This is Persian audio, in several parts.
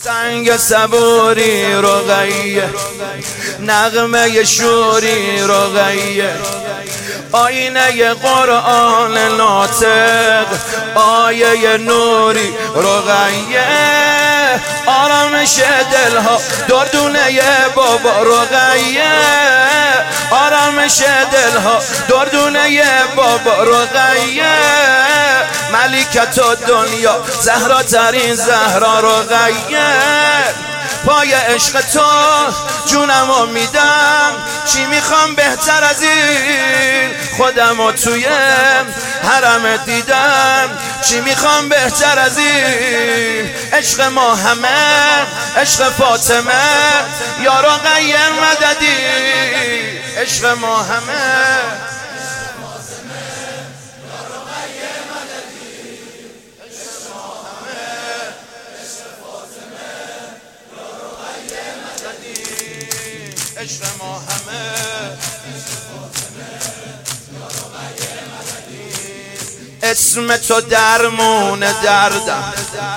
سنگ صبوری رقیه، نغمه شوری رقیه، آینه قرآن ناطق، آیه نوری رقیه، آرامش دلها دردونه بابا رقیه، آرامش دلها دردونه بابا رقیه، ملکت دنیا زهرا ترین زهرا رقیه، پای عشق تو جونمو میدم، چی میخوام بهتر از این، خودمو توی حرم دیدم، چی میخوام بهتر از این، عشق ما همه عشق فاطمه یا رقیه مددی، عشق ما همه عشق ما همه اسم تو درمون دردم،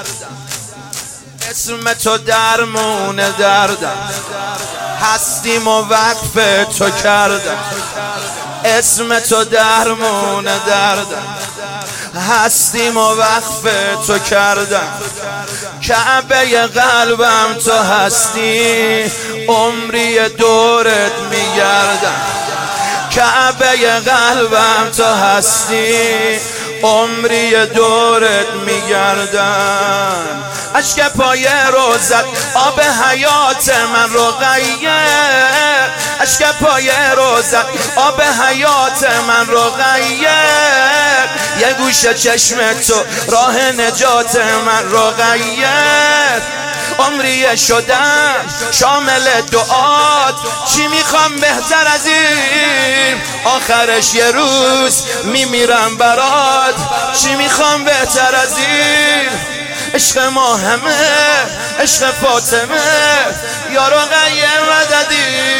اسم تو درمون دردم، هستیم و وقف تو کردم، اسم تو درمون دردم، هستیم و وقف تو کردم، کعبه قلبم تو هستی، عمری دورت میگردم، کعبه قلبم تو هستی، عمری دورت میگردم، اشک پای روزت آب حیات من رقیه، اشک پای روزت آب حیات من رقیه، یه گوشه چشم تو راه نجات من رقیه، عمری شدم شامل دعات، چی میخوام بهتر از این، آخرش یه روز میمیرم برات، چی میخوام بهتر از این، عشق ما همه عشق فاطمه یا رقیه مددی،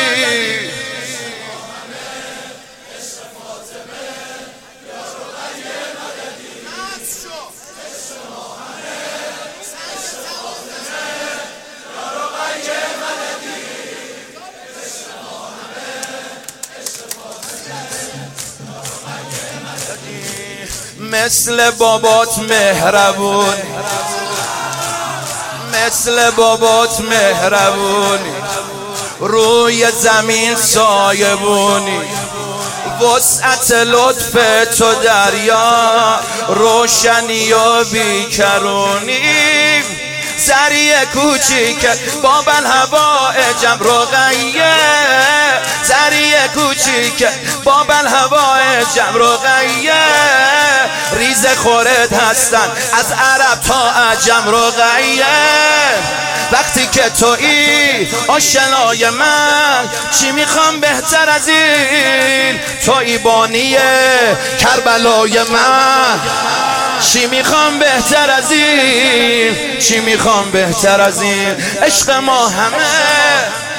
مثل بابات مهربون، مثل بابات مهربونی، روی زمین سایبونی، وسعت لطف تو دریا، روشنی و بیکرونی، سری کوچیک باب الهوائجم رقیه، سری کوچیک باب الهوائجم رقیه، ریز خورد هستن از عرب تا عجم رقیه، وقتی که تویی آشنای من، چی میخوام بهتر از این، تویی بانی کربلای من، چی میخوام بهتر از این، چی میخوام بهتر از این، عشق ما همه